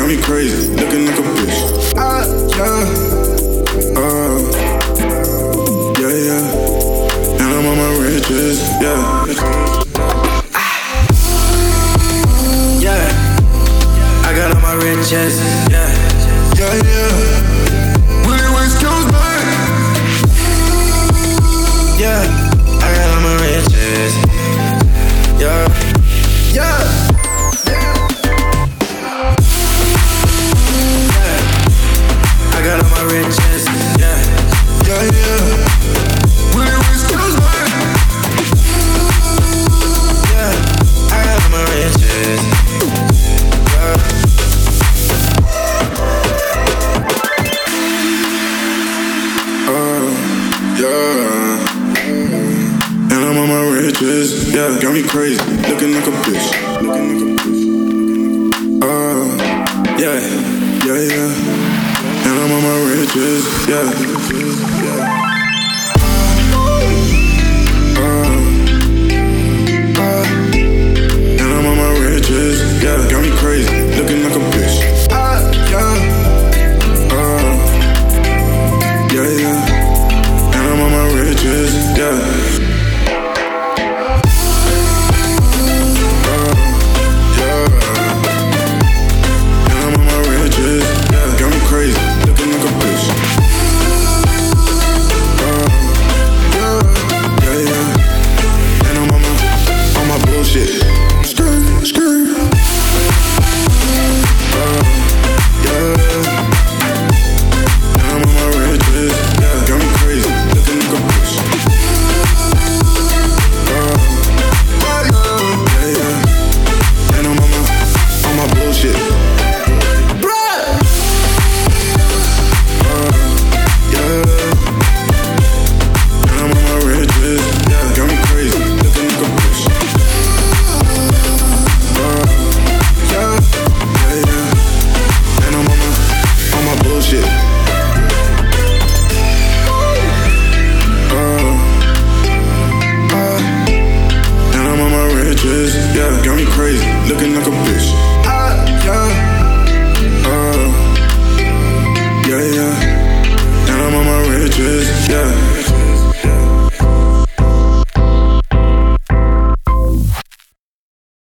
got me crazy, looking like a bitch. Yeah. And I'm on my riches, yeah. Yeah, I got all my riches, yeah. Willie West comes back. Yeah, I got all my riches, yeah. I got all my riches, yeah. Willie West comes back. Yeah, I got all my riches, And I'm on my riches, yeah. Got me crazy, looking like a bitch. Yeah. And I'm on my riches, yeah.